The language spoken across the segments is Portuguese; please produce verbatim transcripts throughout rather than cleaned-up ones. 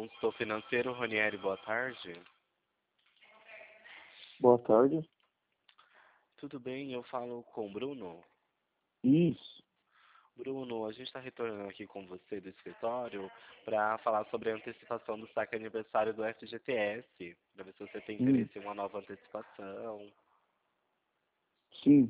consultor financeiro, Ronieri, boa tarde. Boa tarde. Tudo bem? Eu falo com o Bruno. Isso. Bruno, a gente está retornando aqui com você do escritório para falar sobre a antecipação do saque aniversário do F G T S, para ver se você tem Hum, interesse em uma nova antecipação. sim.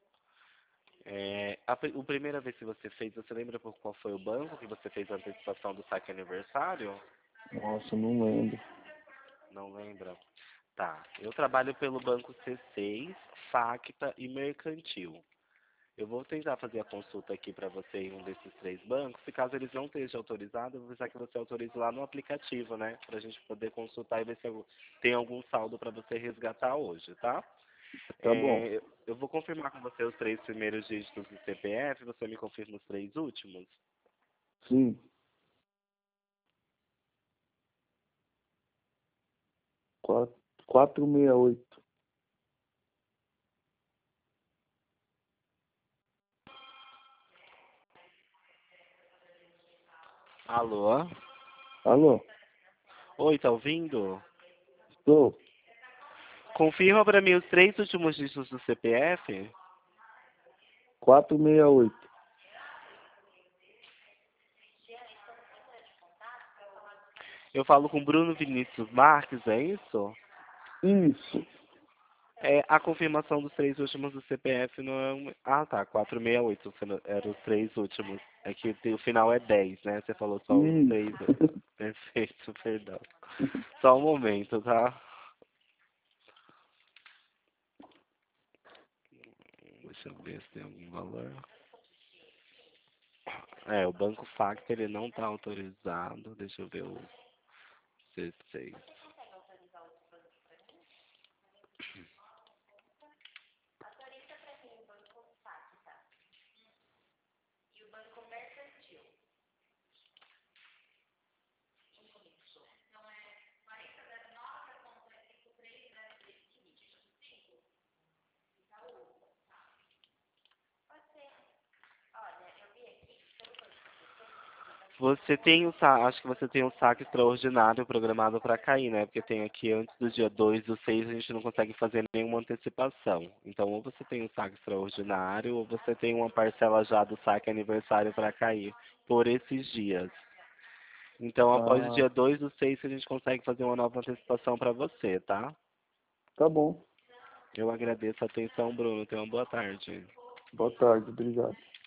É, a, pri- a primeira vez que você fez, você lembra por qual foi o banco que você fez a antecipação do saque aniversário? Nossa, não lembro. Não lembra? Tá. Eu trabalho pelo Banco C seis, Facta e Mercantil. Eu vou tentar fazer a consulta aqui para você em um desses três bancos. Se caso eles não estejam autorizados, eu vou precisar que você autorize lá no aplicativo, né? Para a gente poder consultar e ver se algum- tem algum saldo para você resgatar hoje, tá? Tá bom. É, eu vou confirmar com você os três primeiros dígitos do C P F, você me confirma os três últimos? Sim. Quatro, quatro meia oito. Alô? Alô? Oi, tá ouvindo? Estou. Confirma para mim os três últimos dígitos do C P F? Quatro meia oito. Eu falo com Bruno Vinícius Marques, é isso? Isso. É, a confirmação dos três últimos do C P F não é um... Ah, tá, quatrocentos e sessenta e oito fina- eram os três últimos. É que o final é dez, né? Você falou só os três. Isso. Perfeito, perdão. Só um momento, tá? Deixa eu ver se tem algum valor. É, o Banco Factor ele não tá autorizado. Deixa eu ver o C seis. Você tem o sa... Acho que você tem um saque extraordinário programado para cair, né? Porque tem aqui antes do dia dois do seis a gente não consegue fazer nenhuma antecipação. Então, ou você tem um saque extraordinário, ou você tem uma parcela já do saque aniversário para cair por esses dias. Então, após o Ah, dia dois do seis a gente consegue fazer uma nova antecipação para você, tá? tá bom. Eu agradeço a atenção, Bruno. Tenha uma boa tarde. Boa tarde. Obrigado.